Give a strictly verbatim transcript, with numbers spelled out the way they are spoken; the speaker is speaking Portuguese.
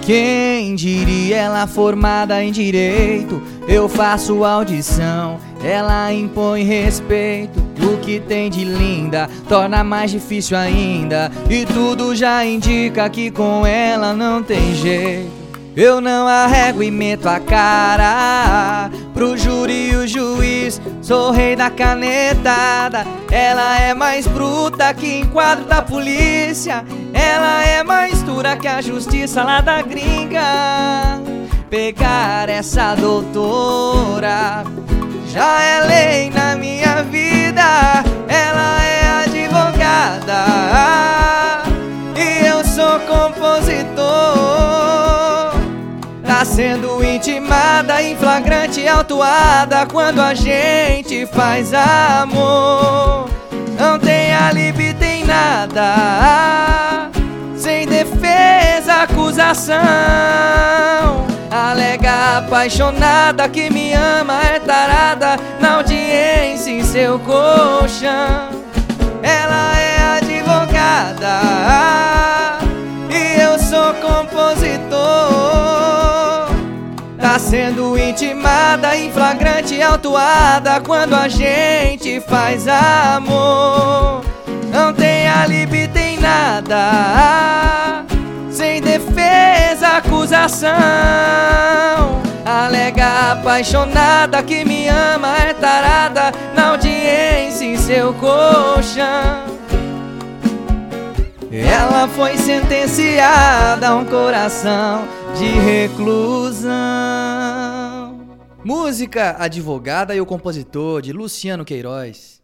Quem diria, ela formada em direito, eu faço audição, ela impõe respeito. O que tem de linda torna mais difícil ainda, e tudo já indica que com ela não tem jeito. Eu não arrego e meto a cara pro júri e o juiz, sou rei da canetada. Ela é mais bruta que enquadro da polícia, ela é mais dura que a justiça lá da gringa. Pegar essa doutora já é lei na minha vida. Ela é advogada e eu sou compositor. Tá sendo intimada em flagrante autuada quando a gente faz amor. Não tem alibi, tem nada, sem defesa, acusação. Alega apaixonada que me ama, é tarada na audiência em seu colchão. Ela é advogada e eu sou compositor. Tá sendo intimada em flagrante autuada quando a gente faz amor. Não tem alibi, tem nada, sem defesa, acusação. Alega apaixonada que me ama, é tarada na audiência em seu colchão. Ela foi sentenciada a um coração de reclusão. Música, Advogada e o Compositor, de Luciano Queiroz.